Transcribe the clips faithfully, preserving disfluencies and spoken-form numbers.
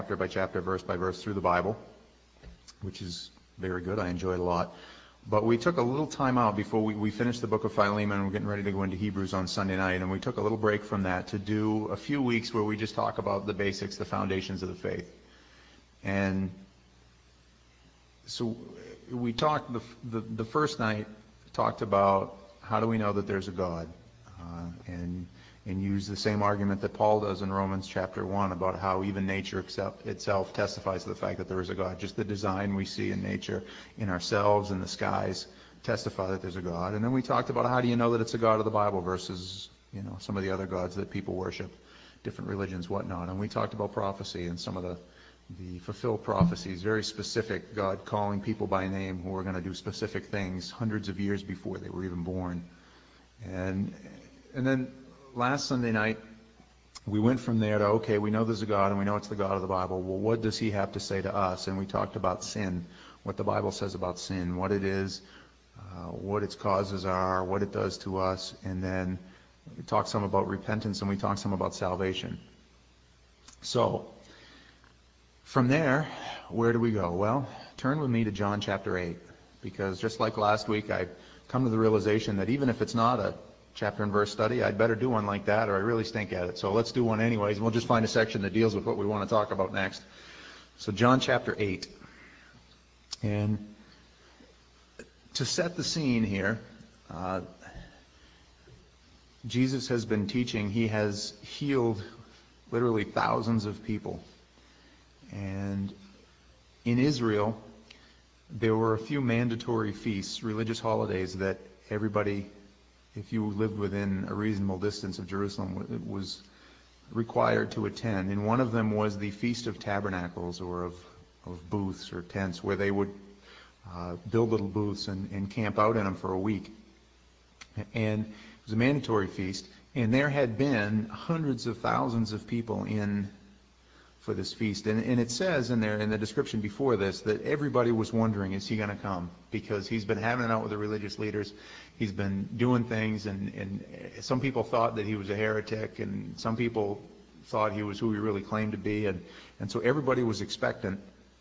chapter by chapter, verse by verse through the Bible, which is very good. I enjoy it a lot. But we took a little time out before we, we finished the book of Philemon, and we're getting ready to go into Hebrews on Sunday night, and we took a little break from that to do a few weeks where we just talk about the basics, the foundations of the faith. And so we talked, the, the, the first night talked about how do we know that there's a God, uh, and and use the same argument that Paul does in Romans chapter one about how even nature itself testifies to the fact that there is a God. Just the design we see in nature, in ourselves, in the skies, testify that there's a God. And then we talked about how do you know that it's a God of the Bible versus, you know, some of the other gods that people worship, different religions, whatnot. And we talked about prophecy and some of the, the fulfilled prophecies, very specific, God calling people by name who are going to do specific things hundreds of years before they were even born. And and then last Sunday night, we went from there to, okay, we know there's a God and we know it's the God of the Bible. Well, what does he have to say to us? And we talked about sin, what the Bible says about sin, what it is, uh, what its causes are, what it does to us. And then we talked some about repentance and we talked some about salvation. So, from there, where do we go? Well, turn with me to John chapter eight. Because just like last week, I've come to the realization that even if it's not a chapter and verse study, I'd better do one like that or I really stink at it. So let's do one anyways. We'll just find a section that deals with what we want to talk about next. So John chapter eight. And to set the scene here, uh, Jesus has been teaching. He has healed literally thousands of people. And in Israel, there were a few mandatory feasts, religious holidays that everybody, if you lived within a reasonable distance of Jerusalem, was required to attend. And one of them was the Feast of Tabernacles, or of, of booths or tents, where they would uh, build little booths and, and camp out in them for a week. And it was a mandatory feast. And there had been hundreds of thousands of people in for this feast. And, and it says in there, in the description before this, that everybody was wondering, is he going to come? Because he's been having it out with the religious leaders. He's been doing things, and, and some people thought that he was a heretic, and some people thought he was who he really claimed to be. And, and so everybody was expectant.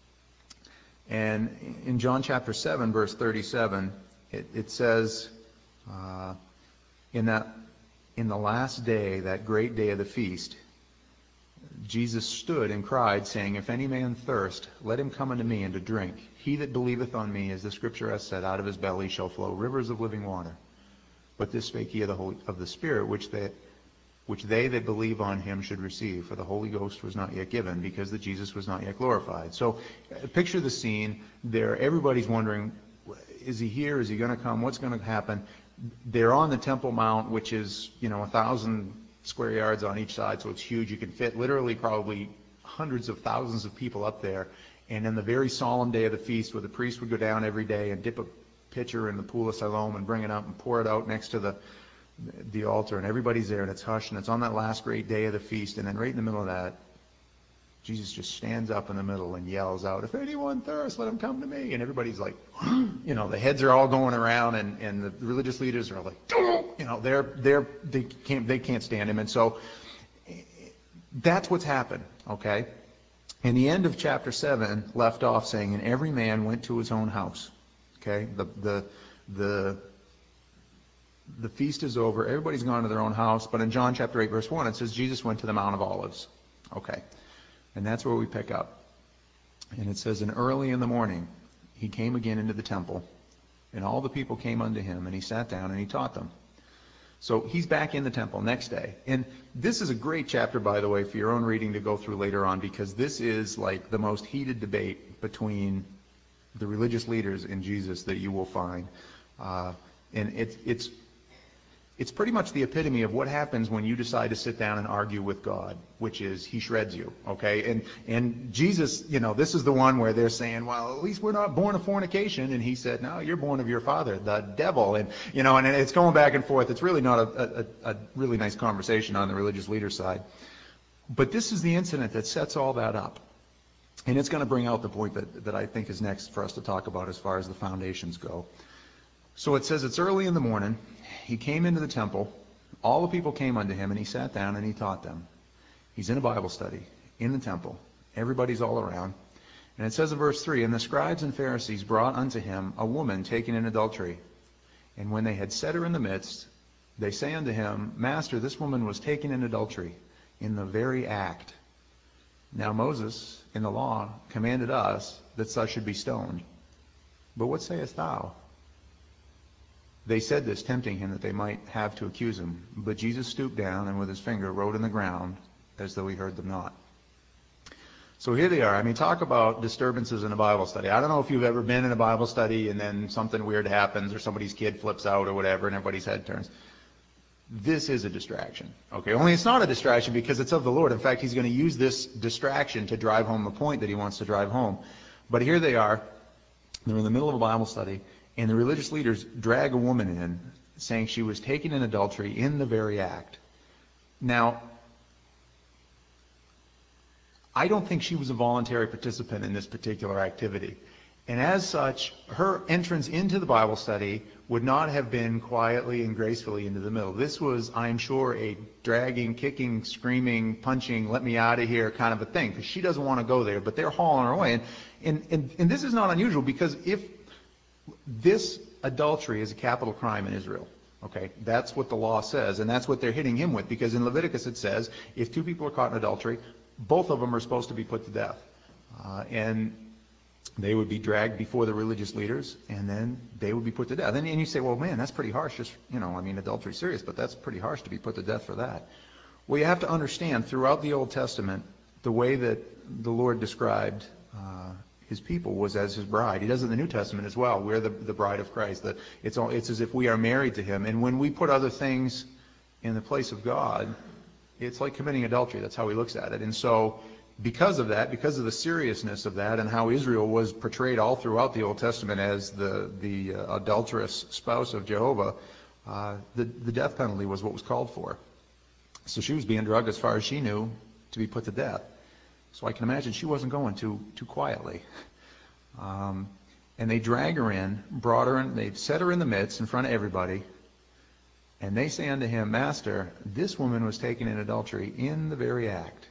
And in John chapter seven, verse thirty-seven, it, it says, uh, in that, in the last day, that great day of the feast, Jesus stood and cried, saying, If any man thirst, let him come unto me and to drink. He that believeth on me, as the Scripture hath said, out of his belly shall flow rivers of living water. But this spake he of the, Holy, of the Spirit, which they, which they that believe on him should receive. For the Holy Ghost was not yet given, because that Jesus was not yet glorified. So uh, picture the scene there. Everybody's wondering, is he here? Is he going to come? What's going to happen? They're on the Temple Mount, which is, you know, a thousand square yards on each side, so it's huge. You can fit literally probably hundreds of thousands of people up there. And in the very solemn day of the feast, where the priest would go down every day and dip a pitcher in the pool of Siloam and bring it up and pour it out next to the the altar, and everybody's there, and it's hushed, and it's on that last great day of the feast. And then right in the middle of that, Jesus just stands up in the middle and yells out, If anyone thirsts, let him come to me. And everybody's like, you know, the heads are all going around, and, and the religious leaders are like, you know, they're they're they can't they can't stand him. And so that's what's happened, okay? And the end of chapter seven left off saying, and every man went to his own house. Okay? The the the the feast is over, everybody's gone to their own house, but in John chapter eight, verse one, it says Jesus went to the Mount of Olives. Okay. And that's where we pick up. And it says, And early in the morning he came again into the temple, and all the people came unto him, and he sat down and he taught them. So he's back in the temple next day. And this is a great chapter, by the way, for your own reading to go through later on, because this is like the most heated debate between the religious leaders and Jesus that you will find. Uh, and it's it's it's pretty much the epitome of what happens when you decide to sit down and argue with God, which is he shreds you, okay? And and Jesus, you know, this is the one where they're saying, well, at least we're not born of fornication. And he said, no, you're born of your father, the devil. And, you know, and it's going back and forth. It's really not a, a, a really nice conversation on the religious leader side. But this is the incident that sets all that up. And it's going to bring out the point that, that I think is next for us to talk about as far as the foundations go. So it says it's early in the morning. He came into the temple. All the people came unto him, and he sat down and he taught them. He's in a Bible study in the temple. Everybody's all around. And it says in verse three, and the scribes and Pharisees brought unto him a woman taken in adultery. And when they had set her in the midst, they say unto him, Master, this woman was taken in adultery, in the very act. Now Moses, in the law, commanded us that such should be stoned. But what sayest thou? They said this, tempting him, that they might have to accuse him. But Jesus stooped down, and with his finger wrote in the ground, as though he heard them not. So here they are. I mean, talk about disturbances in a Bible study. I don't know if you've ever been in a Bible study and then something weird happens or somebody's kid flips out or whatever and everybody's head turns. This is a distraction. Okay, only it's not a distraction because it's of the Lord. In fact, he's going to use this distraction to drive home the point that he wants to drive home. But here they are. They're in the middle of a Bible study, and the religious leaders drag a woman in, saying she was taken in adultery in the very act. Now, I don't think she was a voluntary participant in this particular activity. And as such, her entrance into the Bible study would not have been quietly and gracefully into the middle. This was, I'm sure, a dragging, kicking, screaming, punching, let me out of here kind of a thing, because she doesn't want to go there, but they're hauling her away. And, and, and, and this is not unusual, because if this adultery is a capital crime in Israel, okay, that's what the law says, and that's what they're hitting him with, because in Leviticus it says, if two people are caught in adultery, both of them are supposed to be put to death. Uh, and they would be dragged before the religious leaders, and then they would be put to death. And, and you say, well, man, that's pretty harsh. Just, you know, I mean, adultery's serious, but that's pretty harsh to be put to death for that. Well, you have to understand, throughout the Old Testament, the way that the Lord described uh, his people was as his bride. He does it in the New Testament as well. We're the, the bride of Christ. That it's, all, it's as if we are married to him. And when we put other things in the place of God, it's like committing adultery. That's how he looks at it. And so because of that, because of the seriousness of that and how Israel was portrayed all throughout the Old Testament as the, the uh, adulterous spouse of Jehovah, uh, the, the death penalty was what was called for. So she was being drugged, as far as she knew, to be put to death. So I can imagine she wasn't going too, too quietly. Um, and they drag her in, brought her in, they set her in the midst in front of everybody. And they say unto him, Master, this woman was taken in adultery in the very act.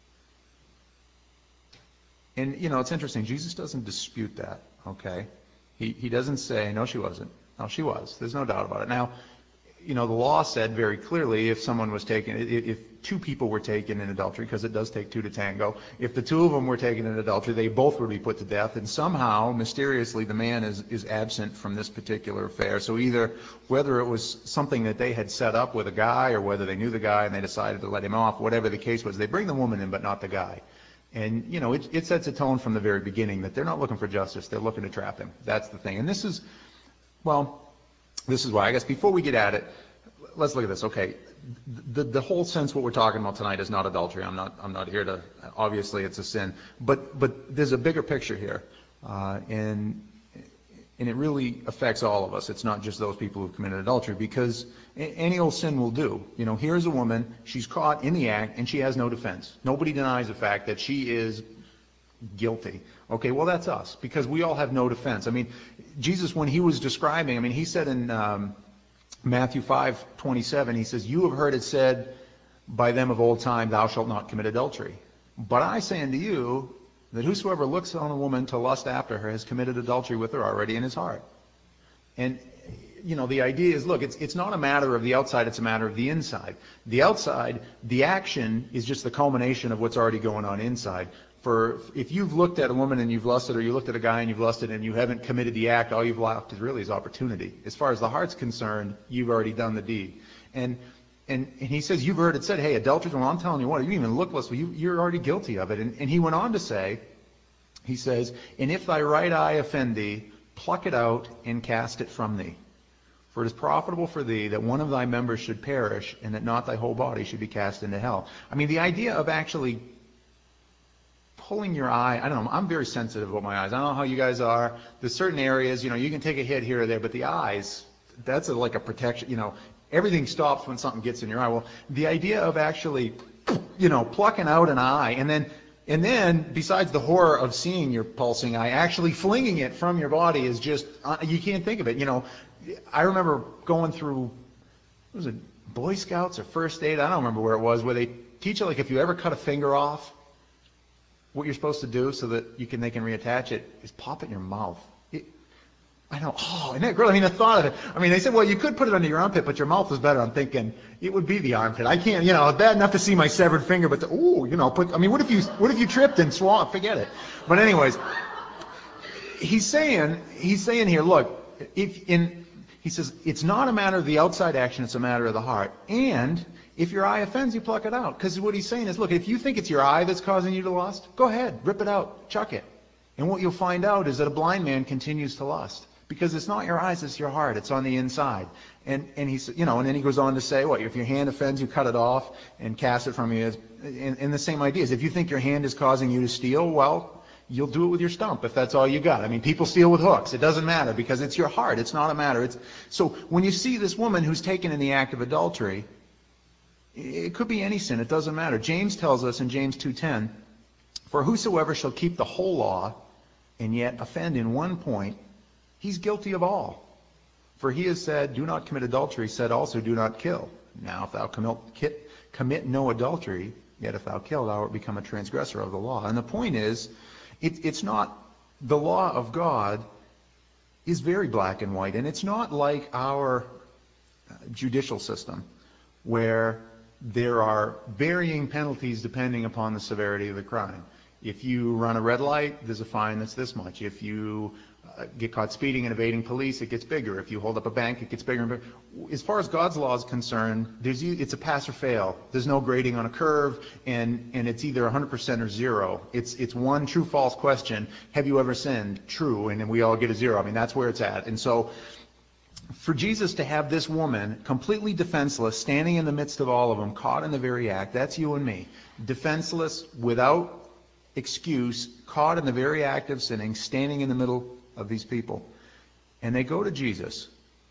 And, you know, it's interesting. Jesus doesn't dispute that, okay? He he doesn't say, no, she wasn't. No, she was. There's no doubt about it. Now, you know, the law said very clearly if someone was taken, if, if two people were taken in adultery, because it does take two to tango, if the two of them were taken in adultery, they both would be put to death. And somehow, mysteriously, the man is, is absent from this particular affair. So either, whether it was something that they had set up with a guy or whether they knew the guy and they decided to let him off, whatever the case was, they bring the woman in but not the guy. And, you know, it, it sets a tone from the very beginning that they're not looking for justice. They're looking to trap him. That's the thing. And this is, well, this is why. I guess before we get at it, let's look at this. Okay, the the whole sense what we're talking about tonight is not adultery. I'm not I'm not here to. Obviously, it's a sin. But but there's a bigger picture here, uh, and and it really affects all of us. It's not just those people who've committed adultery, because any old sin will do. You know, here's a woman. She's caught in the act, and she has no defense. Nobody denies the fact that she is guilty. Okay, well, that's us, because we all have no defense. I mean, Jesus, when he was describing, I mean, he said in um, Matthew five twenty-seven, he says, you have heard it said by them of old time, thou shalt not commit adultery. But I say unto you that whosoever looks on a woman to lust after her has committed adultery with her already in his heart. And, you know, the idea is, look, it's it's not a matter of the outside, it's a matter of the inside. The outside, the action is just the culmination of what's already going on inside. For if you've looked at a woman and you've lusted, or you looked at a guy and you've lusted and you haven't committed the act, all you've lacked is really is opportunity. As far as the heart's concerned, you've already done the deed. And and, and he says, you've heard it said, hey, adulterers, well, I'm telling you what, you didn't even look lustful, you, you're already guilty of it. And, and he went on to say, he says, and if thy right eye offend thee, pluck it out and cast it from thee. For it is profitable for thee that one of thy members should perish, and that not thy whole body should be cast into hell. I mean, the idea of actually pulling your eye, I don't know, I'm very sensitive about my eyes. I don't know how you guys are. There's certain areas, you know, you can take a hit here or there, but the eyes, that's a, like a protection, you know, everything stops when something gets in your eye. Well, the idea of actually, you know, plucking out an eye, and then, and then besides the horror of seeing your pulsing eye, actually flinging it from your body is just, uh, you can't think of it. You know, I remember going through, what was it, Boy Scouts or First Aid, I don't remember where it was, where they teach you, like, if you ever cut a finger off, what you're supposed to do so that you can they can reattach it is pop it in your mouth. It, I know. Oh, isn't that great? I mean, the thought of it. I mean, they said, well, you could put it under your armpit, but your mouth is better. I'm thinking it would be the armpit. I can't, you know, it's bad enough to see my severed finger, but oh, you know, put. I mean, what if you what if you tripped and swallowed? Forget it. But anyways, he's saying he's saying here, look, if in he says it's not a matter of the outside action, it's a matter of the heart. And if your eye offends you, pluck it out. Because what he's saying is, look, if you think it's your eye that's causing you to lust, go ahead, rip it out, chuck it. And what you'll find out is that a blind man continues to lust. Because it's not your eyes, it's your heart. It's on the inside. And and he's, you know, and then he goes on to say, what, if your hand offends you, cut it off and cast it from you. And, and the same idea is, if you think your hand is causing you to steal, well, you'll do it with your stump if that's all you got. I mean, people steal with hooks. It doesn't matter because it's your heart. It's not a matter. It's so when you see this woman who's taken in the act of adultery, it could be any sin. It doesn't matter. James tells us in James two ten, for whosoever shall keep the whole law and yet offend in one point, he's guilty of all. For he has said, do not commit adultery, said also, do not kill. Now if thou commit, commit no adultery, yet if thou kill, thou art become a transgressor of the law. And the point is, it, it's not, the law of God is very black and white. And it's not like our judicial system, where there are varying penalties depending upon the severity of the crime. If you run a red light, there's a fine that's this much. If you uh, get caught speeding and evading police, it gets bigger. If you hold up a bank, it gets bigger and bigger. As far as God's law is concerned, there's, it's a pass or fail. There's no grading on a curve, and, and it's either one hundred percent or zero. It's, it's one true-false question. Have you ever sinned? True, and then we all get a zero. I mean, that's where it's at. And so for Jesus to have this woman completely defenseless, standing in the midst of all of them, caught in the very act, that's you and me, defenseless, without excuse, caught in the very act of sinning, standing in the middle of these people. And they go to Jesus,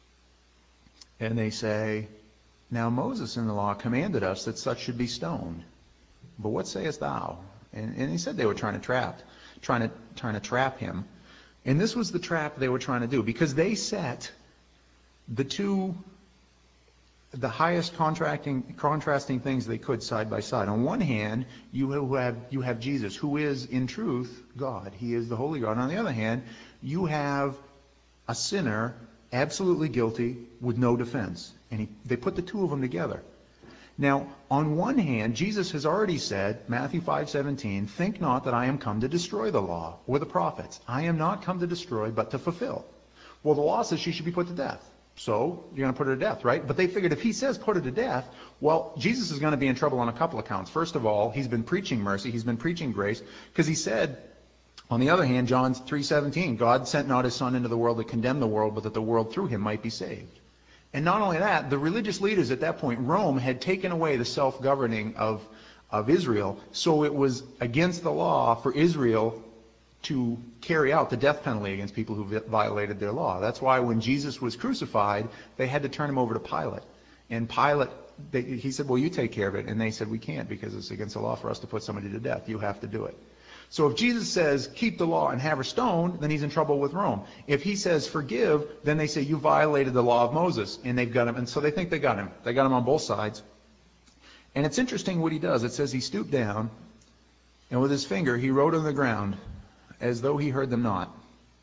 and they say, now Moses in the law commanded us that such should be stoned. But what sayest thou? And, and he said they were trying to trap, trying to, trying to trap him. And this was the trap they were trying to do, because they set the two, the highest contracting, contrasting things they could side by side. On one hand, you have, you have Jesus, who is in truth God. He is the holy God. On the other hand, you have a sinner, absolutely guilty, with no defense. And he, they put the two of them together. Now, on one hand, Jesus has already said, Matthew five seventeen, think not that I am come to destroy the law or the prophets. I am not come to destroy, but to fulfill. Well, the law says she should be put to death. So you're going to put her to death, right? But they figured if he says put her to death, well, Jesus is going to be in trouble on a couple of counts. First of all, he's been preaching mercy. He's been preaching grace. Because he said, on the other hand, John three seventeen, God sent not his Son into the world to condemn the world, but that the world through him might be saved. And not only that, the religious leaders at that point, Rome, had taken away the self-governing of, of Israel. So it was against the law for Israel to carry out the death penalty against people who violated their law. That's why when Jesus was crucified, they had to turn him over to Pilate. And Pilate, they, he said, well, you take care of it. And they said, we can't, because it's against the law for us to put somebody to death. You have to do it. So if Jesus says, keep the law and have her stoned, then he's in trouble with Rome. If he says, forgive, then they say, you violated the law of Moses. And they've got him. And so they think they got him. They got him on both sides. And it's interesting what he does. It says he stooped down, and with his finger he wrote on the ground, as though he heard them not.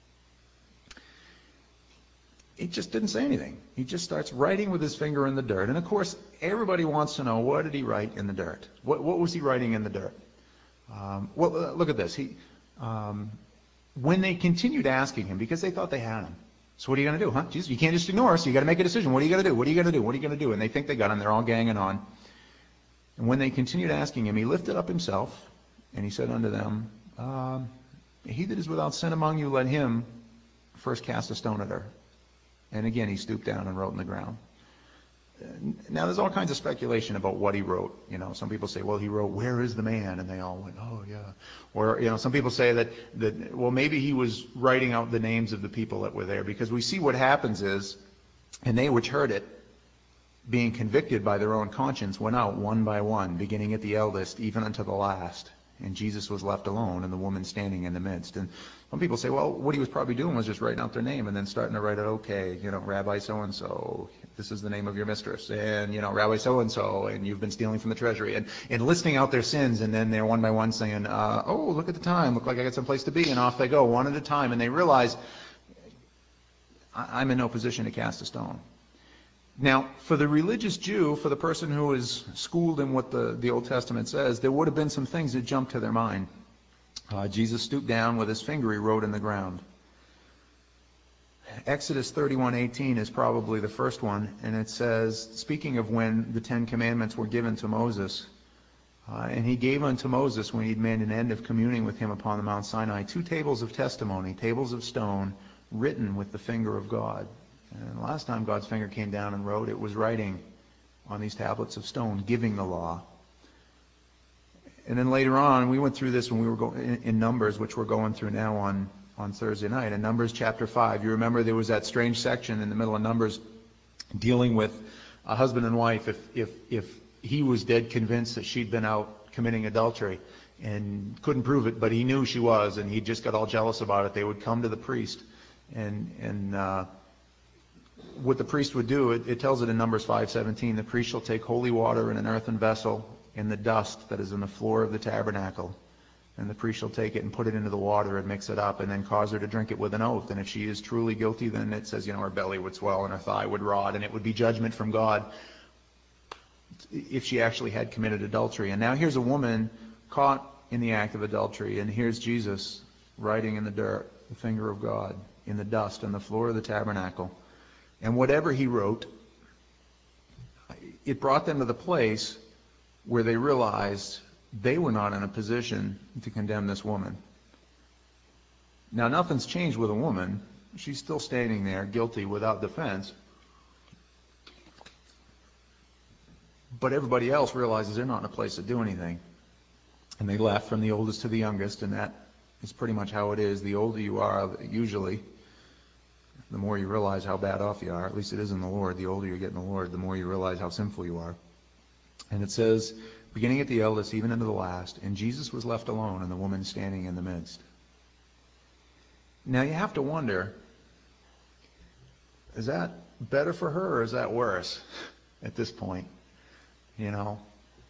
He just didn't say anything. He just starts writing with his finger in the dirt. And of course, everybody wants to know, what did he write in the dirt? What, what was he writing in the dirt? Um, well, uh, look at this. He, um, when they continued asking him, because they thought they had him. So what are you going to do, huh? Jesus, you can't just ignore us. You got to make a decision. What are you going to do? What are you going to do? What are you going to do? And they think they got him. They're all ganging on. And when they continued asking him, he lifted up himself, and he said unto them, um, he that is without sin among you, let him first cast a stone at her. And again, he stooped down and wrote in the ground. Now, there's all kinds of speculation about what he wrote. You know, some people say, well, he wrote, where is the man? And they all went, oh, yeah. Or, you know, some people say that, that, well, maybe he was writing out the names of the people that were there. Because we see what happens is, and they which heard it, being convicted by their own conscience, went out one by one, beginning at the eldest, even unto the last. And Jesus was left alone, and the woman standing in the midst. And some people say, well, what he was probably doing was just writing out their name and then starting to write out, okay, you know, Rabbi so-and-so, this is the name of your mistress, and, you know, Rabbi so-and-so, and you've been stealing from the treasury, and, and listing out their sins, and then they're one by one saying, uh, oh, look at the time, look like I got someplace to be, and off they go, one at a time, and they realize, I'm in no position to cast a stone. Now, for the religious Jew, for the person who is schooled in what the, the Old Testament says, there would have been some things that jumped to their mind. Uh, Jesus stooped down with his finger, he wrote in the ground. Exodus thirty-one eighteen is probably the first one, and it says, speaking of when the Ten Commandments were given to Moses, uh, and he gave unto Moses, when he had made an end of communing with him upon the Mount Sinai, two tables of testimony, tables of stone, written with the finger of God. And the last time God's finger came down and wrote, it was writing on these tablets of stone, giving the law. And then later on, we went through this when we were going in, in Numbers, which we're going through now on, on Thursday night. In Numbers chapter five, you remember there was that strange section in the middle of Numbers dealing with a husband and wife. If, if, if he was dead convinced that she'd been out committing adultery and couldn't prove it, but he knew she was, and he just got all jealous about it, they would come to the priest. And, and uh, what the priest would do, it, it tells it in Numbers five seventeen, the priest shall take holy water in an earthen vessel in the dust that is in the floor of the tabernacle. And the priest shall take it and put it into the water and mix it up and then cause her to drink it with an oath. And if she is truly guilty, then it says, you know, her belly would swell and her thigh would rot, and it would be judgment from God if she actually had committed adultery. And now here's a woman caught in the act of adultery, and here's Jesus writing in the dirt, the finger of God, in the dust on the floor of the tabernacle. And whatever he wrote, it brought them to the place where they realized they were not in a position to condemn this woman. Now, nothing's changed with a woman. She's still standing there, guilty, without defense. But everybody else realizes they're not in a place to do anything. And they left from the oldest to the youngest, and that is pretty much how it is. The older you are, usually, the more you realize how bad off you are. At least it is in the Lord. The older you get in the Lord, the more you realize how sinful you are. And it says, beginning at the eldest, even unto the last, and Jesus was left alone, and the woman standing in the midst. Now you have to wonder, is that better for her, or is that worse at this point? You know,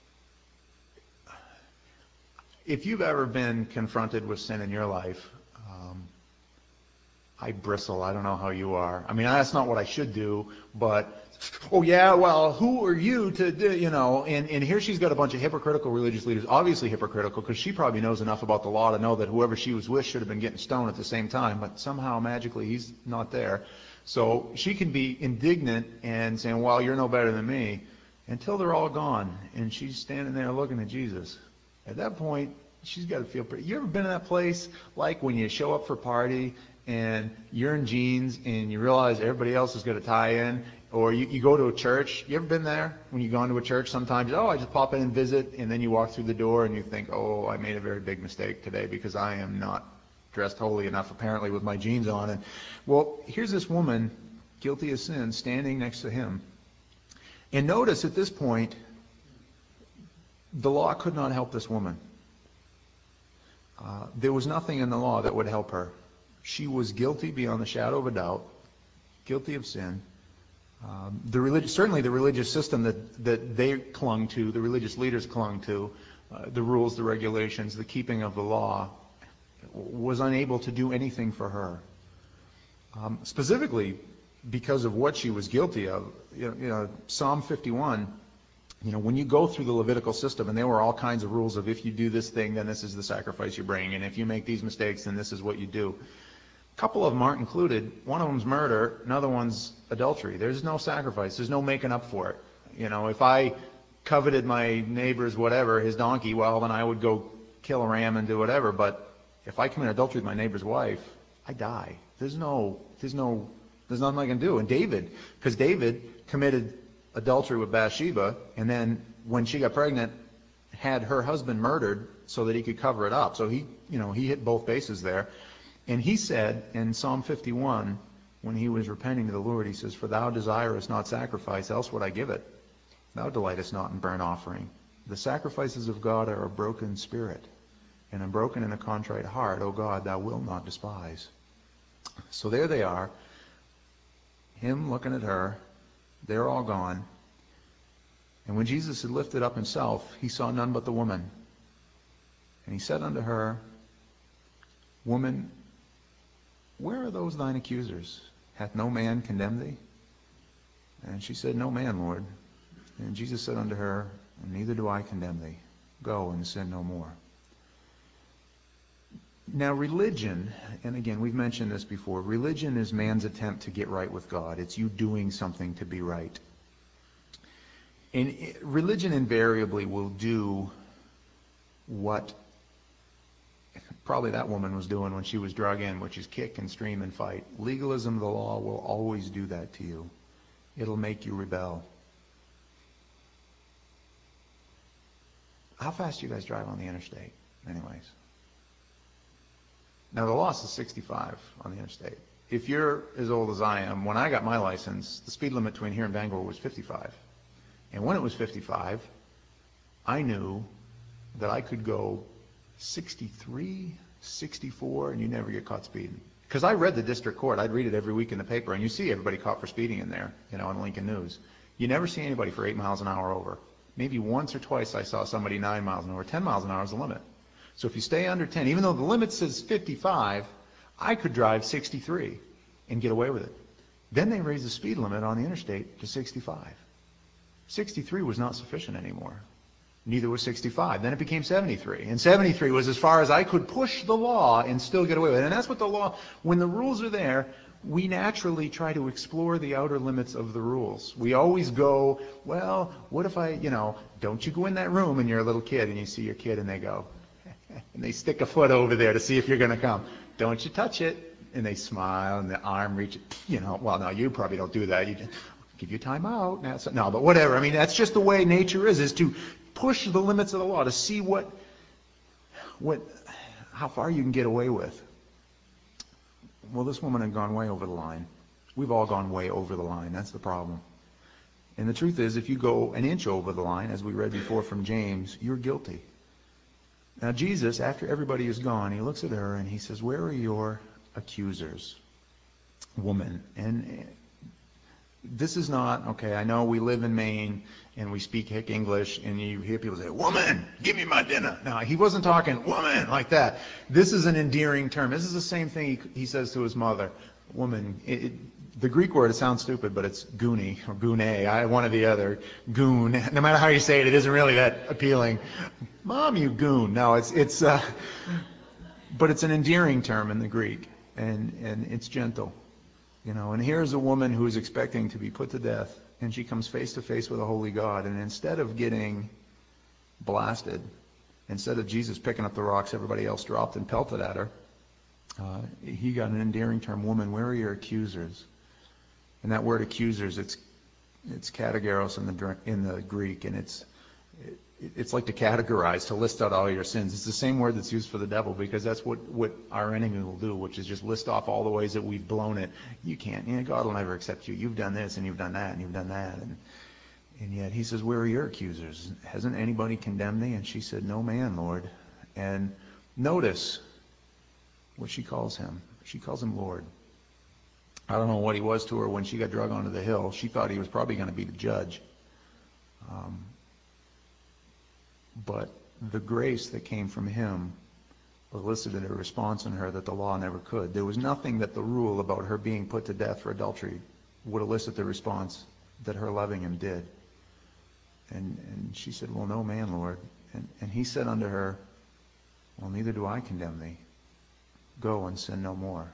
if you've ever been confronted with sin in your life, um, I bristle. I don't know how you are. I mean, that's not what I should do, but, oh yeah, well, who are you to do, you know, and, and here she's got a bunch of hypocritical religious leaders, obviously hypocritical, because she probably knows enough about the law to know that whoever she was with should have been getting stoned at the same time, but somehow, magically, he's not there. So she can be indignant and saying, well, you're no better than me, until they're all gone, and she's standing there looking at Jesus. At that point, she's got to feel pretty. You ever been in that place, like when you show up for a party, and you're in jeans and you realize everybody else is going to tie in, or you, you go to a church. You ever been there when you go into a church sometimes? Oh, I just pop in and visit, and then you walk through the door and you think, oh, I made a very big mistake today because I am not dressed holy enough apparently with my jeans on. And well, here's this woman, guilty of sin, standing next to him. And notice at this point, the law could not help this woman. Uh, there was nothing in the law that would help her. She was guilty beyond the shadow of a doubt, guilty of sin. Um, the relig- certainly the religious system that, that they clung to, the religious leaders clung to, uh, the rules, the regulations, the keeping of the law, was unable to do anything for her. Um, specifically because of what she was guilty of. You know, you know, Psalm fifty-one, you know, when you go through the Levitical system, and there were all kinds of rules of if you do this thing, then this is the sacrifice you bring, and if you make these mistakes, then this is what you do. A couple of them aren't included. One of them's murder, another one's adultery. There's no sacrifice. There's no making up for it. You know, if I coveted my neighbor's whatever, his donkey, well, then I would go kill a ram and do whatever. But if I commit adultery with my neighbor's wife, I die. There's no, there's no, there's nothing I can do. And David, because David committed adultery with Bathsheba, and then when she got pregnant, had her husband murdered so that he could cover it up. So he, you know, he hit both bases there. And he said in Psalm fifty-one, when he was repenting to the Lord, he says, for thou desirest not sacrifice, else would I give it. Thou delightest not in burnt offering. The sacrifices of God are a broken spirit, and a broken and a contrite heart, O God, thou wilt not despise. So there they are, him looking at her, They're all gone. And when Jesus had lifted up himself, he saw none but the woman. And he said unto her, Woman, where are those thine accusers? Hath no man condemned thee? And she said, No man, Lord. And Jesus said unto her, Neither do I condemn thee. Go and sin no more. Now religion, and again we've mentioned this before, religion is man's attempt to get right with God. It's you doing something to be right. And religion invariably will do what probably that woman was doing when she was drug in, which is kick and scream and fight. Legalism of the law will always do that to you. It'll make you rebel. How fast do you guys drive on the interstate, anyways? Now, the law is sixty-five on the interstate. If you're as old as I am, when I got my license, the speed limit between here and Bangor was fifty-five. And when it was fifty-five, I knew that I could go sixty-three, sixty-four, and you never get caught speeding. Because I read the district court. I'd read it every week in the paper, and you see everybody caught for speeding in there, you know, in Lincoln News. You never see anybody for eight miles an hour over. Maybe once or twice I saw somebody nine miles an hour. ten miles an hour is the limit. So if you stay under ten, even though the limit says fifty-five, I could drive sixty-three and get away with it. Then they raised the speed limit on the interstate to sixty-five. sixty-three was not sufficient anymore. Neither was sixty-five. Then it became seventy-three. And seventy-three was as far as I could push the law and still get away with it. And that's what the law, when the rules are there, we naturally try to explore the outer limits of the rules. We always go, well, what if I, you know, don't you go in that room and you're a little kid and you see your kid and they go, and they stick a foot over there to see if you're going to come. Don't you touch it. And they smile and the arm reaches, you know, well, no, you probably don't do that. You just give you time out. No, but whatever. I mean, that's just the way nature is, is to push the limits of the law, to see what, what, how far you can get away with. Well, this woman had gone way over the line. We've all gone way over the line. That's the problem. And the truth is, if you go an inch over the line, as we read before from James, you're guilty. Now, Jesus, after everybody is gone, he looks at her and he says, where are your accusers, woman? And this is not, okay, I know we live in Maine and we speak hick English and you hear people say, woman, give me my dinner. No, he wasn't talking woman like that. This is an endearing term. This is the same thing he, he says to his mother, woman. It, it, the Greek word, it sounds stupid, but it's goonie or goone. I one or the other. Goon. No matter how you say it, it isn't really that appealing. Mom, you goon. No, it's, it's, uh, but it's an endearing term in the Greek, and, and it's gentle. You know, and here's a woman who is expecting to be put to death, and she comes face to face with a holy God, and instead of getting blasted, instead of Jesus picking up the rocks everybody else dropped and pelted at her, uh, he got an endearing term, woman, where are your accusers? And that word accusers, it's it's kategoros in the in the Greek, and it's it, it's like to categorize, to list out all your sins. It's the same word that's used for the devil, because that's what, what our enemy will do, which is just list off all the ways that we've blown it. You can't, you know, God will never accept you. You've done this, and you've done that, and you've done that. And and yet he says, where are your accusers? Hasn't anybody condemned thee? And she said, no man, Lord. And notice what she calls him. She calls him Lord. I don't know what he was to her when she got drug onto the hill. She thought he was probably going to be the judge. Um, but the grace that came from him elicited a response in her that the law never could. There was nothing that the rule about her being put to death for adultery would elicit the response that her loving him did. And, and she said, well, no man, Lord. And, and he said unto her, well, neither do I condemn thee. Go and sin no more.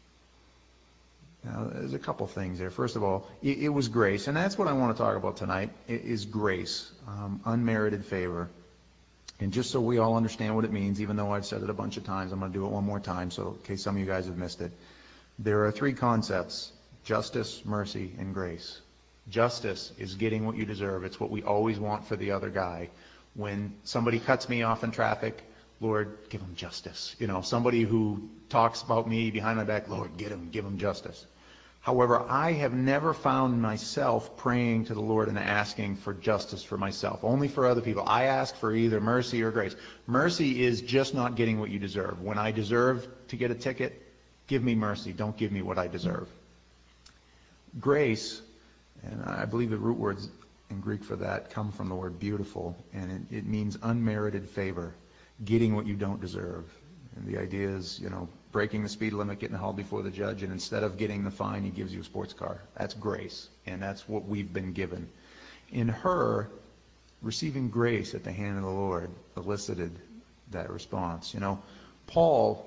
Now, there's a couple things there. First of all, it, it was grace, and that's what I want to talk about tonight, is grace, um, unmerited favor. And just so we all understand what it means, even though I've said it a bunch of times, I'm going to do it one more time, so in case some of you guys have missed it. There are three concepts: justice, mercy, and grace. Justice is getting what you deserve. It's what we always want for the other guy. When somebody cuts me off in traffic, Lord, give him justice. You know, somebody who talks about me behind my back, Lord, get him, give him justice. However, I have never found myself praying to the Lord and asking for justice for myself, only for other people. I ask for either mercy or grace. Mercy is just not getting what you deserve. When I deserve to get a ticket, give me mercy. Don't give me what I deserve. Grace And I believe the root words in Greek for that come from the word beautiful, and it, it means unmerited favor, getting what you don't deserve. And the idea is, you know, breaking the speed limit, getting hauled before the judge, and instead of getting the fine, he gives you a sports car. That's grace, and that's what we've been given. In her, receiving grace at the hand of the Lord elicited that response. You know, Paul,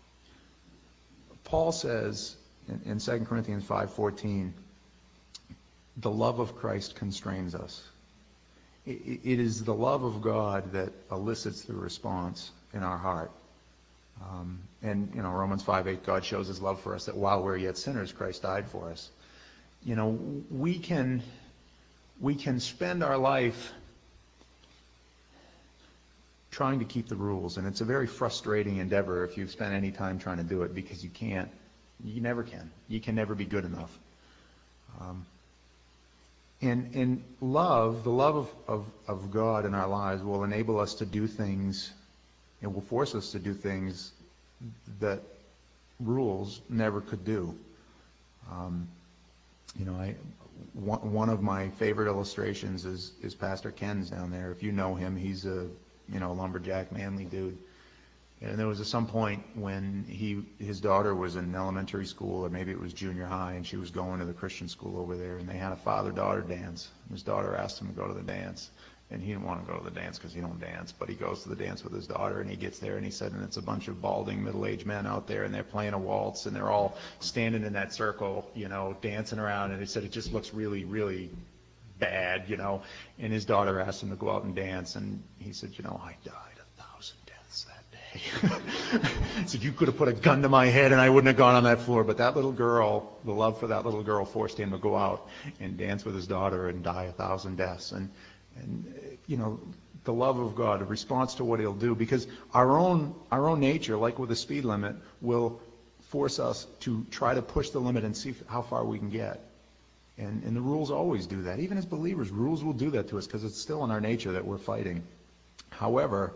Paul says in, in Second Corinthians five fourteen, the love of Christ constrains us. It, it is the love of God that elicits the response in our heart. Um, and, you know, Romans five eight, God shows his love for us that while we're yet sinners, Christ died for us. You know, we can, we can spend our life trying to keep the rules, and it's a very frustrating endeavor if you've spent any time trying to do it, because you can't, you never can. You can never be good enough. Um, and, and love, the love of, of, of God in our lives will enable us to do things. It will force us to do things that rules never could do. Um, you know, I, one, one of my favorite illustrations is, is Pastor Ken's down there. If you know him, he's a, you know, lumberjack, manly dude. And there was at some point when he, his daughter was in elementary school, or maybe it was junior high, and she was going to the Christian school over there, and they had a father-daughter dance. His daughter asked him to go to the dance. And he didn't want to go to the dance because he don't dance, but he goes to the dance with his daughter, and he gets there, and he said, and it's a bunch of balding middle-aged men out there, and they're playing a waltz, and they're all standing in that circle, you know, dancing around, and he said it just looks really, really bad, you know. And his daughter asked him to go out and dance, and he said, you know, I died a thousand deaths that day. He said, you could have put a gun to my head, and I wouldn't have gone on that floor. But that little girl, the love for that little girl forced him to go out and dance with his daughter and die a thousand deaths. And And, you know, the love of God, a response to what he'll do, because our own our own nature, like with the speed limit, will force us to try to push the limit and see how far we can get. And, and the rules always do that. Even as believers, rules will do that to us because it's still in our nature that we're fighting. However,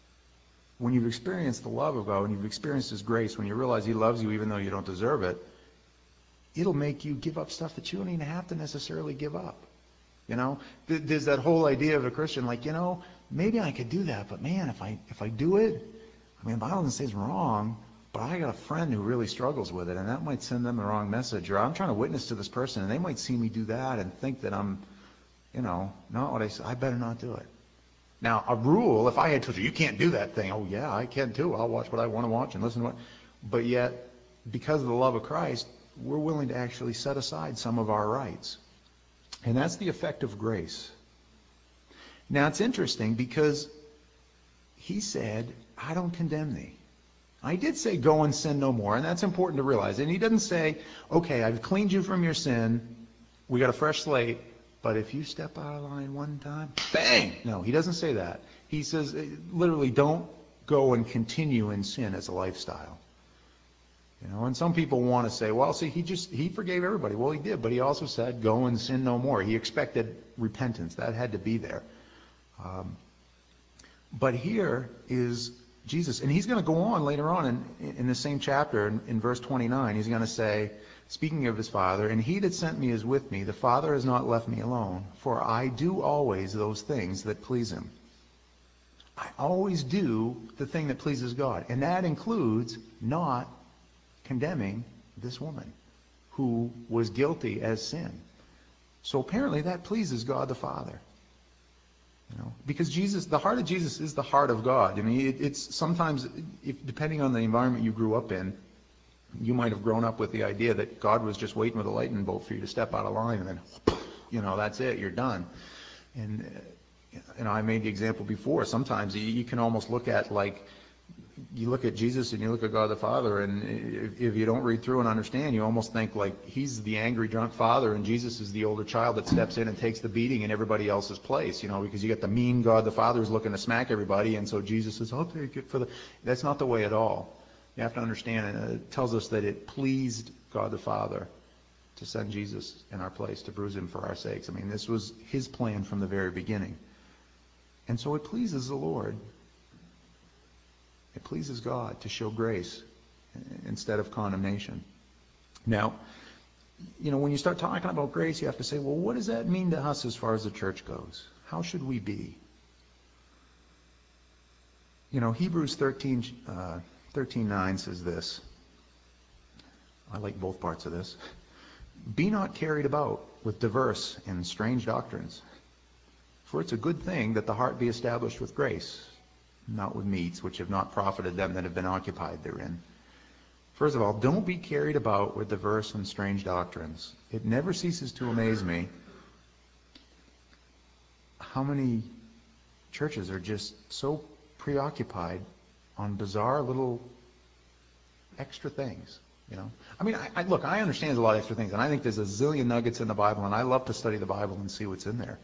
when you've experienced the love of God, when you've experienced his grace, when you realize he loves you even though you don't deserve it, it'll make you give up stuff that you don't even have to necessarily give up. You know, there's that whole idea of a Christian, like, you know, maybe I could do that, but man, if I if I do it, I mean, the Bible doesn't say it's wrong, but I got a friend who really struggles with it, and that might send them the wrong message. Or I'm trying to witness to this person, and they might see me do that and think that I'm, you know, not what I say. I better not do it. Now, a rule, if I had told you, you can't do that thing, oh yeah, I can too. I'll watch what I want to watch and listen to what. But yet, because of the love of Christ, we're willing to actually set aside some of our rights. And that's the effect of grace. Now, it's interesting because he said, I don't condemn thee. I did say, go and sin no more, and that's important to realize. And he doesn't say, okay, I've cleaned you from your sin, we got a fresh slate, but if you step out of line one time, bang! No, he doesn't say that. He says, literally, don't go and continue in sin as a lifestyle. You know, and some people want to say, well, see, he just, he forgave everybody. Well, he did, but he also said, go and sin no more. He expected repentance. That had to be there. Um, but here is Jesus, and he's going to go on later on in, in the same chapter, in, in verse twenty-nine, he's going to say, speaking of his Father, and he that sent me is with me. The Father has not left me alone, for I do always those things that please him. I always do the thing that pleases God, and that includes not condemning this woman who was guilty as sin. So apparently that pleases God the Father. You know, because Jesus, the heart of Jesus is the heart of God. I mean, it, it's sometimes, if, depending on the environment you grew up in, you might have grown up with the idea that God was just waiting with a lightning bolt for you to step out of line, and then, you know, that's it, you're done. And, uh, you know, I made the example before. Sometimes you, you can almost look at, like, you look at Jesus and you look at God the Father, and if, if you don't read through and understand, you almost think like he's the angry drunk father and Jesus is the older child that steps in and takes the beating in everybody else's place, you know, because you got the mean God the Father who's looking to smack everybody, and so Jesus says, I'll take it for the... That's not the way at all. You have to understand, and it tells us that it pleased God the Father to send Jesus in our place, to bruise him for our sakes. I mean, this was his plan from the very beginning. And so it pleases the Lord. It pleases God to show grace instead of condemnation. Now, you know, when you start talking about grace, you have to say, well, what does that mean to us as far as the church goes? How should we be? You know, Hebrews thirteen, uh, thirteen nine says this. I like both parts of this. Be not carried about with diverse and strange doctrines, for it's a good thing that the heart be established with grace, not with meats, which have not profited them that have been occupied therein. First of all, don't be carried about with diverse and strange doctrines. It never ceases to amaze me how many churches are just so preoccupied on bizarre little extra things. You know, I mean, I, I, look, I understand there's a lot of extra things, and I think there's a zillion nuggets in the Bible, and I love to study the Bible and see what's in there.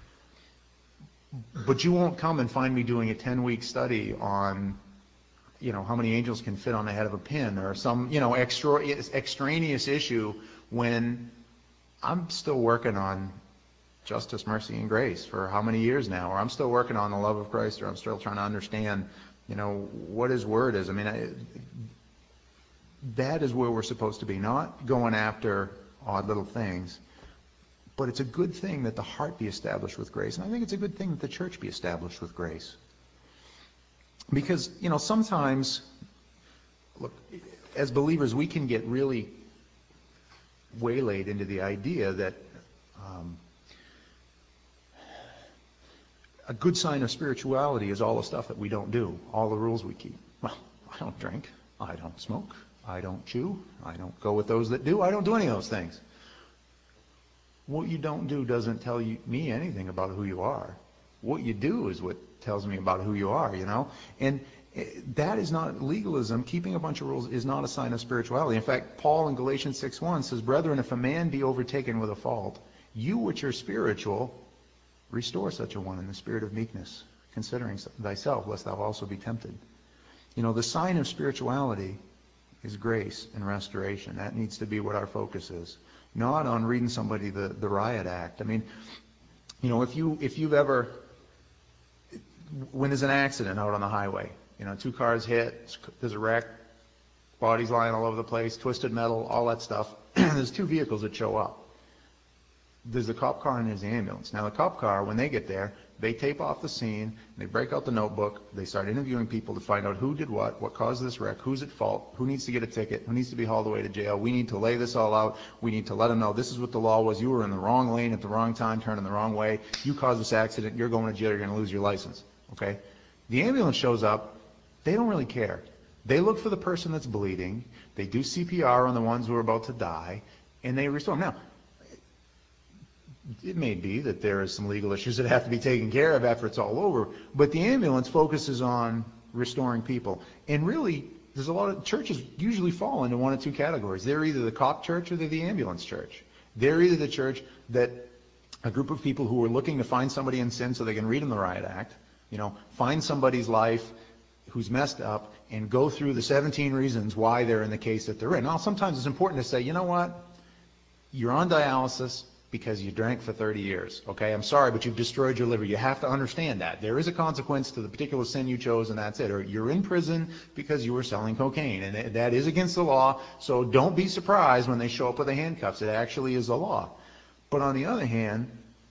But you won't come and find me doing a ten-week study on, you know, how many angels can fit on the head of a pin, or some, you know, extra, extraneous issue, when I'm still working on justice, mercy, and grace for how many years now, or I'm still working on the love of Christ, or I'm still trying to understand, you know, what His Word is. I mean, I, that is where we're supposed to be, not going after odd little things. But it's a good thing that the heart be established with grace. And I think it's a good thing that the church be established with grace. Because, you know, sometimes, look, as believers, we can get really waylaid into the idea that um, a good sign of spirituality is all the stuff that we don't do, all the rules we keep. Well, I don't drink. I don't smoke. I don't chew. I don't go with those that do. I don't do any of those things. What you don't do doesn't tell you, me anything about who you are. What you do is what tells me about who you are, you know. And that is not legalism. Keeping a bunch of rules is not a sign of spirituality. In fact, Paul in Galatians six one says, Brethren, if a man be overtaken with a fault, you which are spiritual, restore such a one in the spirit of meekness, considering thyself, lest thou also be tempted. You know, the sign of spirituality is grace and restoration. That needs to be what our focus is. Not on reading somebody the, the riot act. I mean, you know, if you if you've ever, when there's an accident out on the highway, you know, two cars hit, there's a wreck, bodies lying all over the place, twisted metal, all that stuff. There's two vehicles that show up. There's the cop car and there's the ambulance. Now the cop car, when they get there, they tape off the scene, they break out the notebook, they start interviewing people to find out who did what, what caused this wreck, who's at fault, who needs to get a ticket, who needs to be hauled away to jail. We need to lay this all out. We need to let them know this is what the law was. You were in the wrong lane at the wrong time, turning the wrong way. You caused this accident. You're going to jail. You're going to lose your license. Okay? The ambulance shows up. They don't really care. They look for the person that's bleeding. They do C P R on the ones who are about to die, and they restore them. Now, it may be that there is some legal issues that have to be taken care of after it's all over, but the ambulance focuses on restoring people. And really, there's a lot of churches usually fall into one of two categories. They're either the cop church or they're the ambulance church. They're either the church that a group of people who are looking to find somebody in sin so they can read them the riot act, you know, find somebody's life who's messed up and go through the seventeen reasons why they're in the case that they're in. Now, sometimes it's important to say, you know what, you're on dialysis because you drank for thirty years. Okay, I'm sorry, but you've destroyed your liver. You have to understand that. There is a consequence to the particular sin you chose, and that's it. Or you're in prison because you were selling cocaine, and that is against the law, so don't be surprised when they show up with the handcuffs. It actually is the law. But on the other hand,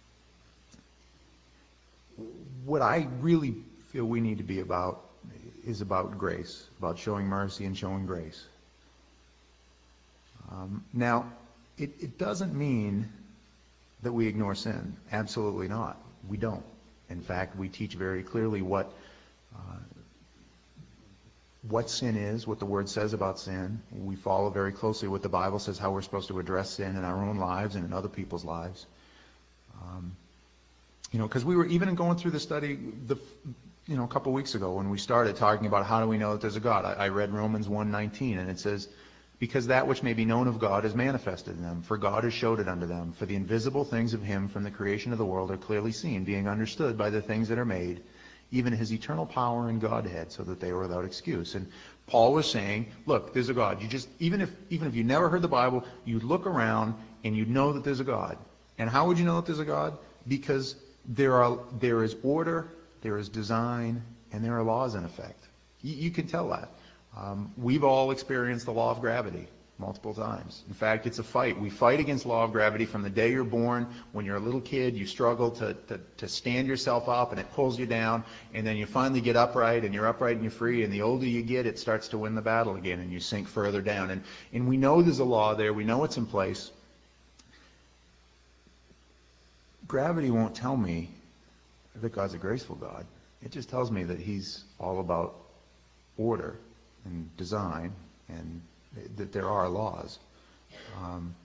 what I really feel we need to be about is about grace, about showing mercy and showing grace. Um, now, it, it doesn't mean that we ignore sin. Absolutely not. We don't. In fact, we teach very clearly what uh, what sin is, what the Word says about sin. We follow very closely what the Bible says, how we're supposed to address sin in our own lives and in other people's lives. Um, you know, because we were even going through the study, the, you know, a couple weeks ago when we started talking about how do we know that there's a God. I, I read Romans one nineteen, and it says, because that which may be known of God is manifested in them, for God has showed it unto them. For the invisible things of Him from the creation of the world are clearly seen, being understood by the things that are made, even His eternal power and Godhead, so that they are without excuse. And Paul was saying, look, there's a God. You just, even if even if you never heard the Bible, you look around and you know that there's a God. And how would you know that there's a God? Because there are there is order, there is design, and there are laws in effect. You, you can tell that. Um, we've all experienced the law of gravity. multiple times. In fact, it's a fight. We fight against law of gravity from the day you're born. When you're a little kid, you struggle to, to, to stand yourself up, and it pulls you down, and then you finally get upright, and you're upright and you're free, and the older you get, it starts to win the battle again, and you sink further down. And, and we know there's a law there. We know it's in place. Gravity won't tell me that God's a graceful God. It just tells me that he's all about order and design, and that there are laws. Um,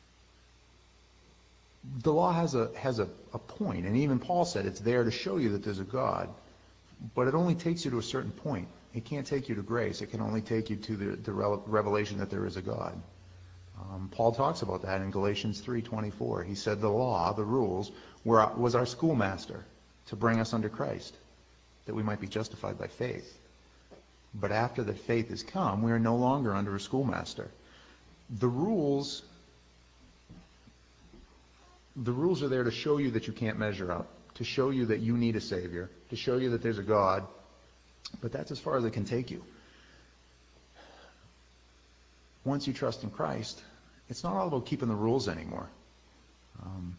the law has a has a, a point, and even Paul said it's there to show you that there's a God, but it only takes you to a certain point. It can't take you to grace. It can only take you to the, the revelation that there is a God. Um, Paul talks about that in Galatians three twenty-four. He said the law, the rules, were, was our schoolmaster to bring us under Christ, that we might be justified by faith. But after that faith has come, we are no longer under a schoolmaster. The rules, the rules are there to show you that you can't measure up, to show you that you need a Savior, to show you that there's a God, but that's as far as it can take you. Once you trust in Christ, it's not all about keeping the rules anymore. Um,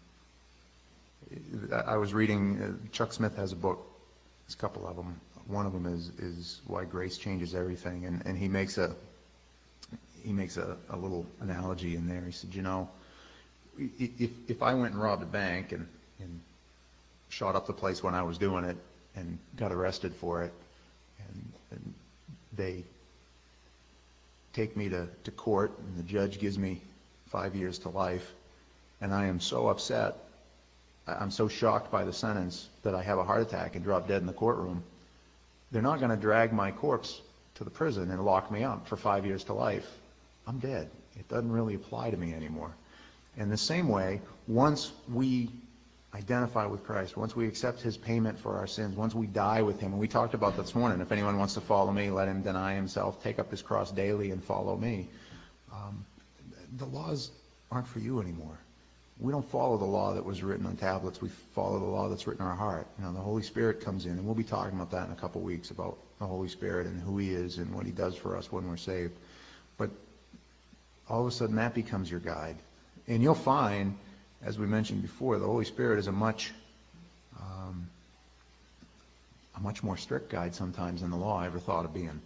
I was reading, uh, Chuck Smith has a book, there's a couple of them. One of them is, is Why Grace Changes Everything, and, and he makes a he makes a, a little analogy in there. He said, you know, if if I went and robbed a bank and, and shot up the place when I was doing it and got arrested for it, and, and they take me to, to court and the judge gives me five years to life, and I am so upset, I'm so shocked by the sentence that I have a heart attack and drop dead in the courtroom, they're not going to drag my corpse to the prison and lock me up for five years to life. I'm dead. It doesn't really apply to me anymore. In the same way, once we identify with Christ, once we accept his payment for our sins, once we die with him, and we talked about this morning, if anyone wants to follow me, let him deny himself, take up his cross daily and follow me. Um, the laws aren't for you anymore. We don't follow the law that was written on tablets. We follow the law that's written in our heart. You know, the Holy Spirit comes in, and we'll be talking about that in a couple of weeks, about the Holy Spirit and who he is and what he does for us when we're saved. But all of a sudden, that becomes your guide. And you'll find, as we mentioned before, the Holy Spirit is a much, um, a much more strict guide sometimes than the law I ever thought of being.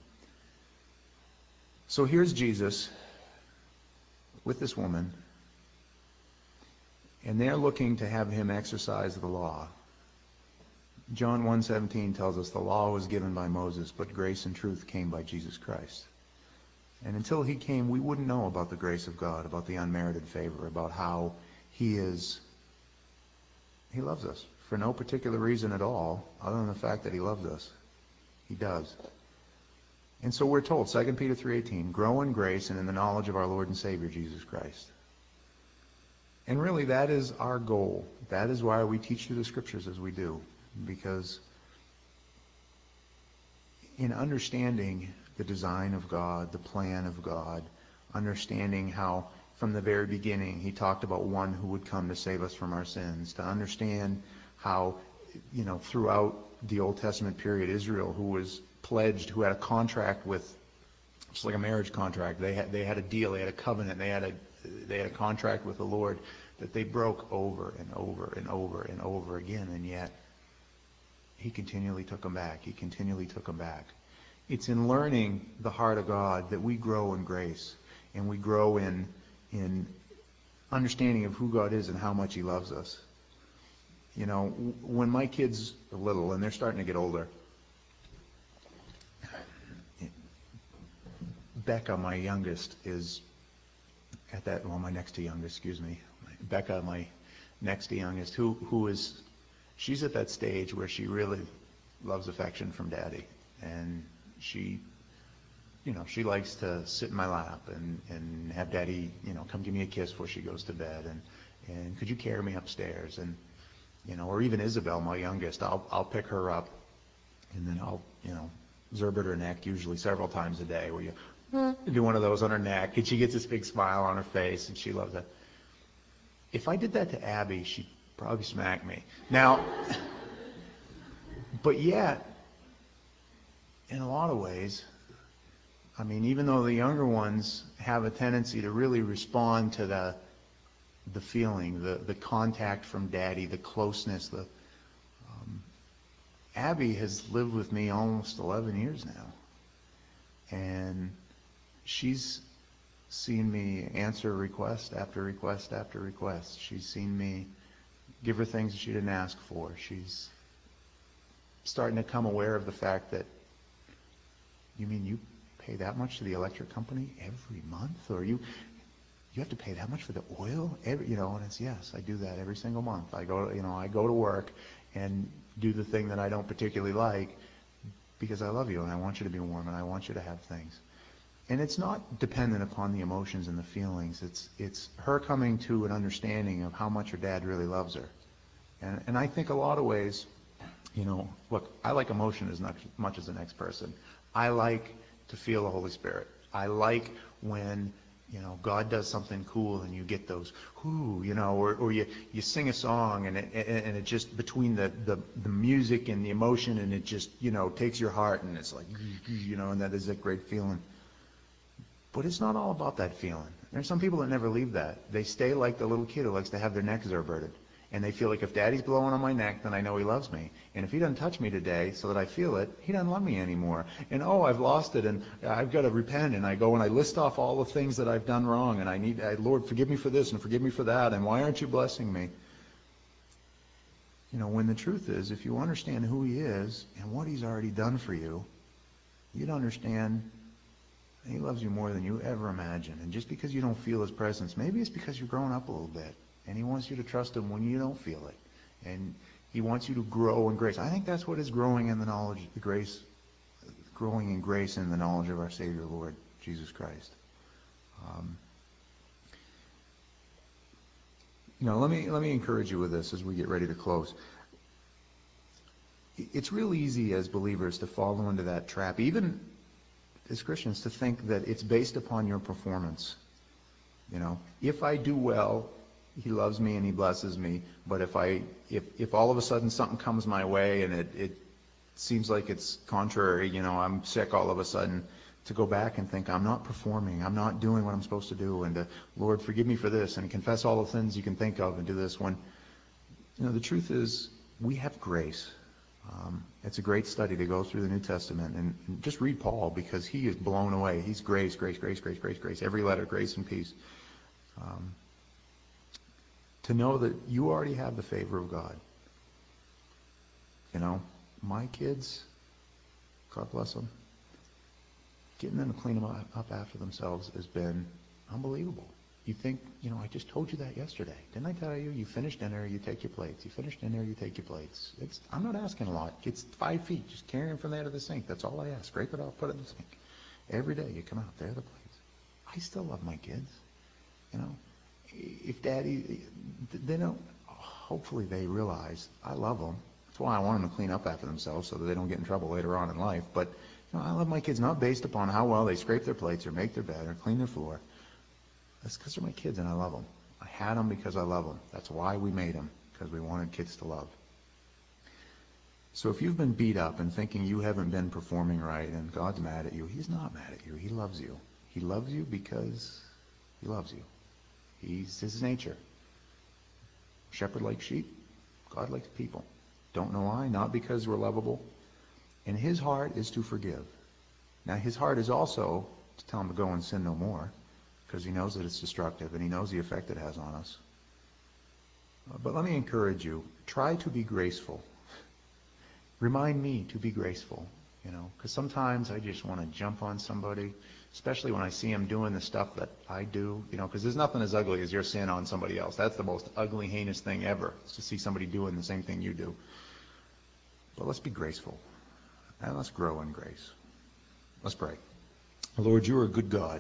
So here's Jesus with this woman, and they're looking to have him exercise the law. John one seventeen tells us the law was given by Moses, but grace and truth came by Jesus Christ. And until he came, we wouldn't know about the grace of God, about the unmerited favor, about how he is, he loves us for no particular reason at all, other than the fact that he loves us. He does. And so we're told, Second Peter three eighteen, grow in grace and in the knowledge of our Lord and Savior, Jesus Christ. And really, that is our goal. That is why we teach through the Scriptures as we do. Because in understanding the design of God, the plan of God, understanding how from the very beginning he talked about one who would come to save us from our sins, to understand how, you know, throughout the Old Testament period, Israel, who was pledged, who had a contract with, just like a marriage contract, they had they had a deal, they had a covenant, they had a they had a contract with the Lord that they broke over and over and over and over again, and yet he continually took them back. He continually took them back. It's in learning the heart of God that we grow in grace, and we grow in in understanding of who God is and how much he loves us. You know, when my kids are little, and they're starting to get older, Becca, my youngest, is at that, well, my next to youngest, excuse me. Becca, my next to youngest, who who is, she's at that stage where she really loves affection from Daddy. And she, you know, she likes to sit in my lap and, and have Daddy, you know, come give me a kiss before she goes to bed. And, and could you carry me upstairs? And, you know, or even Isabel, my youngest, I'll I'll pick her up and then I'll, you know, zerb at her neck usually several times a day where you do one of those on her neck, and she gets this big smile on her face, and she loves it. If I did that to Abby, she'd probably smack me. Now, but yet, in a lot of ways, I mean, even though the younger ones have a tendency to really respond to the the feeling, the, the contact from Daddy, the closeness, the um, Abby has lived with me almost eleven years now. And she's seen me answer request after request after request. She's seen me give her things she didn't ask for. She's starting to come aware of the fact that, you mean you pay that much to the electric company every month? Or you you have to pay that much for the oil? Every, you know, and it's, yes, I do that every single month. I go, you know, I go to work and do the thing that I don't particularly like because I love you and I want you to be warm and I want you to have things. And it's not dependent upon the emotions and the feelings. It's it's her coming to an understanding of how much her dad really loves her. And and I think a lot of ways, you know, look, I like emotion as much as the next person. I like to feel the Holy Spirit. I like when, you know, God does something cool and you get those, whoo, you know, or, or you, you sing a song and it, and it just, between the, the, the music and the emotion, and it just, you know, takes your heart and it's like, you know, and that is a great feeling. But it's not all about that feeling. There's some people that never leave that. They stay like the little kid who likes to have their neck zerberted. And they feel like if Daddy's blowing on my neck, then I know he loves me. And if he doesn't touch me today so that I feel it, he doesn't love me anymore. And oh, I've lost it, and I've got to repent. And I go and I list off all the things that I've done wrong. And I need, I, Lord, forgive me for this and forgive me for that. And why aren't you blessing me? You know, when the truth is, if you understand who he is and what he's already done for you, you'd understand he loves you more than you ever imagined. And just because you don't feel his presence, maybe it's because you're growing up a little bit. And he wants you to trust him when you don't feel it. And he wants you to grow in grace. I think that's what is growing in the knowledge, the grace, growing in grace and the knowledge of our Savior, Lord Jesus Christ. Um, you know, let me let me encourage you with this as we get ready to close. It's real easy as believers to fall into that trap, even as Christians, to think that it's based upon your performance. You know, if I do well, he loves me and he blesses me. But if I, if, if all of a sudden something comes my way and it, it seems like it's contrary, you know, I'm sick all of a sudden, to go back and think, I'm not performing, I'm not doing what I'm supposed to do, and to, Lord, forgive me for this, and confess all the sins you can think of and do this. When, you know, the truth is, we have grace. Um, it's a great study to go through the New Testament and, and just read Paul, because he is blown away. He's grace, grace, grace, grace, grace, grace. Every letter, grace and peace. Um, to know that you already have the favor of God. You know, my kids, God bless them, getting them to clean them up after themselves has been unbelievable. You think, you know, I just told you that yesterday. Didn't I tell you? You finish dinner, you take your plates. You finish dinner, you take your plates. It's, I'm not asking a lot. It's five feet. Just carry them from there to the sink. That's all I ask. Scrape it off, put it in the sink. Every day you come out, there are the plates. I still love my kids. You know, if Daddy, they don't, hopefully they realize I love them. That's why I want them to clean up after themselves, so that they don't get in trouble later on in life. But, you know, I love my kids not based upon how well they scrape their plates or make their bed or clean their floor. That's because they're my kids and I love them. I had them because I love them. That's why we made them, because we wanted kids to love. So if you've been beat up and thinking you haven't been performing right and God's mad at you, he's not mad at you. He loves you. He loves you because he loves you. He's his nature. Shepherd likes sheep. God likes people. Don't know why? Not because we're lovable. And his heart is to forgive. Now his heart is also to tell him to go and sin no more, because he knows that it's destructive and he knows the effect it has on us. But let me encourage you. Try to be graceful. Remind me to be graceful, you know, because sometimes I just want to jump on somebody, especially when I see them doing the stuff that I do, you know, because there's nothing as ugly as your sin on somebody else. That's the most ugly, heinous thing ever, is to see somebody doing the same thing you do. But let's be graceful, and let's grow in grace. Let's pray. Lord, you are a good God.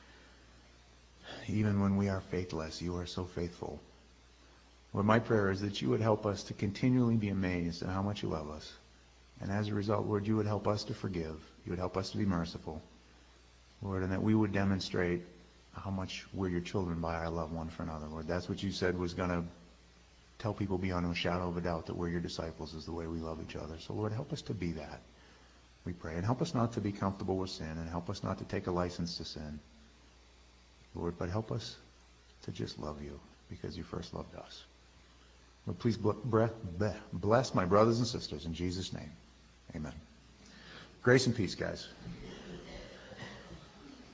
Even when we are faithless, you are so faithful. Lord, my prayer is that you would help us to continually be amazed at how much you love us. And as a result, Lord, you would help us to forgive. You would help us to be merciful. Lord, and that we would demonstrate how much we're your children by our love one for another. Lord, that's what you said was going to tell people beyond a shadow of a doubt that we're your disciples, is the way we love each other. So, Lord, help us to be that. we pray. And help us not to be comfortable with sin, and help us not to take a license to sin, Lord, but help us to just love you because you first loved us. Lord, please bless my brothers and sisters in Jesus' name. Amen. Grace and peace, guys.